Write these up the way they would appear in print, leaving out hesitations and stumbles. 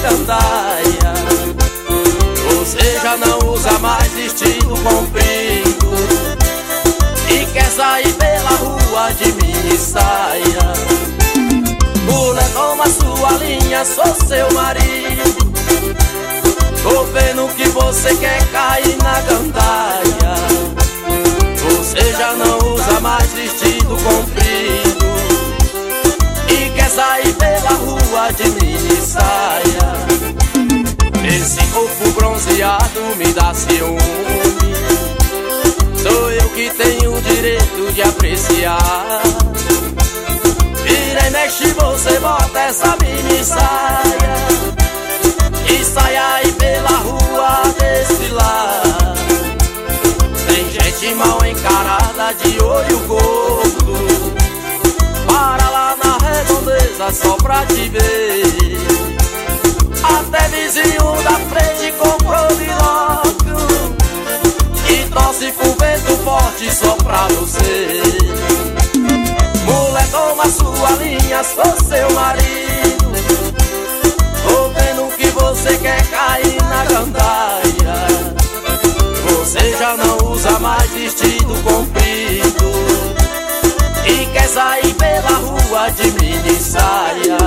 gandaia. Você já não usa mais vestido comprido e quer sair pela rua de mini saia. Mulher, toma sua linha, sou seu marido. Tô vendo que você quer cair na gandaia. Você já não usa mais vestido comprido e quer sair pela rua de mini saia. Esse corpo bronzeado me dá ciúme. Sou eu que tenho o direito de apreciar. Vira e mexe, você bota essa mini saia e sai aí pela rua desfilar. Tem gente mal encarada de olho gordo, para lá na redondeza só pra te ver. Até vizinho da frente comprou binóculo e torce pro vento forte só pra você. Mulher, toma sua linha, sou seu marido. Tô vendo que você quer cair na gandaia. Você já não usa mais vestido comprido e quer sair pela rua de mini saia.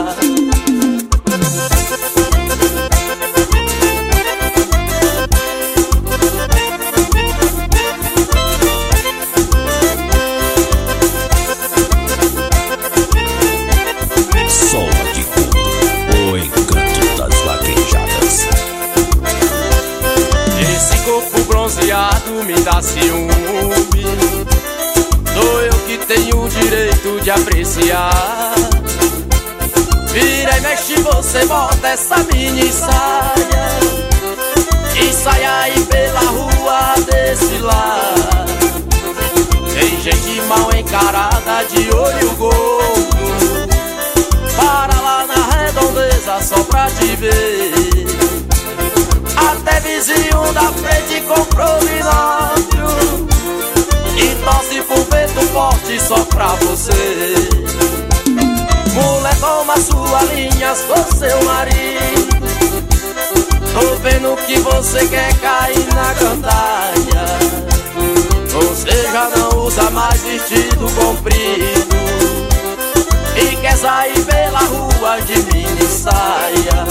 Me dá ciúme. Sou eu que tenho o direito de apreciar. Vira e mexe, você bota essa mini saia e sai aí pela rua desfilar. Tem gente mal encarada de olho gordo, para lá na redondeza só pra te ver. Até vizinho da frente comprou binóculo e torce pro vento forte só pra você. Mulher, toma sua linha, sou seu marido. Tô vendo que você quer cair na gandaia. Você já não usa mais vestido comprido e quer sair pela rua de mini saia.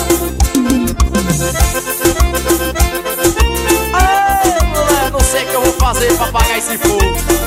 Ai, mulher, não sei o que eu vou fazer pra pagar esse fogo.